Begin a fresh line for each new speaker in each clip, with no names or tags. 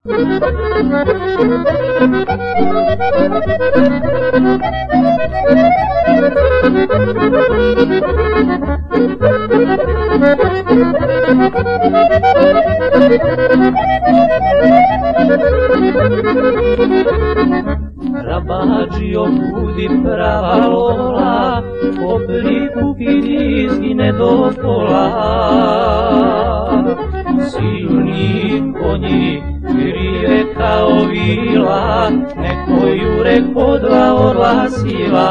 Rabađio budi prava lola, po prikupiti izgine do pola. Silni konji grive kao vila, neko jure ko dva orla sila.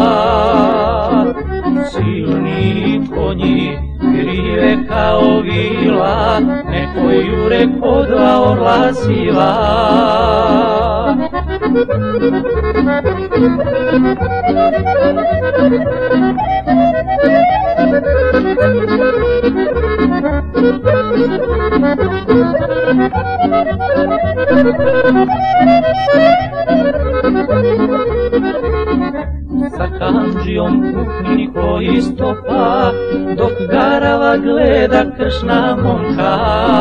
Silni konji grive kao vila, neko jure ko dva orla sila. Sa kandžijom putni koji stopa, dok garava gleda kršna momka.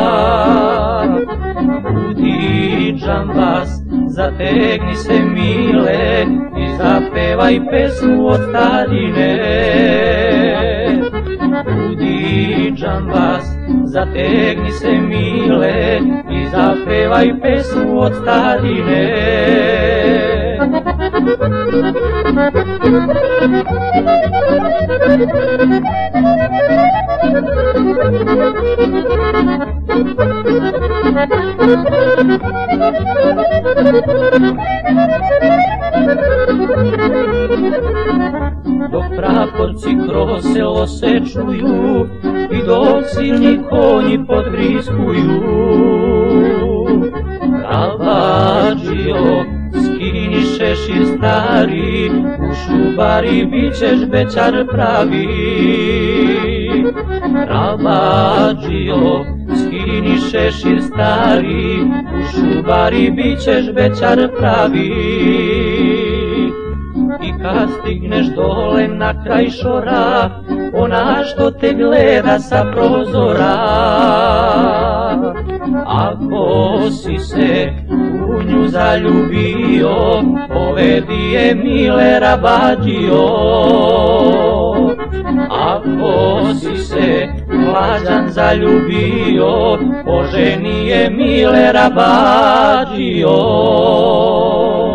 Budi džambas, zategni se mile i zapevaj pesmu od starine. Budi džambas, zategni se mile i zapevaj pesmu od starine. Dok praporci kroz selo se čuju i dok silni konji podvriskuju, Rabađio, skini šešir stari, u šubari bit ćeš bećar pravi. Rabađio, skini šešir stari, u šubari bit ćeš bećar pravi. I kad stigneš dole na kraj šora, ona što te gleda sa prozora. Ako si se u nju zaljubio, povedi je mile Rabađio. Ako si se mlađan zaljubio, poženi je mile Rabađio.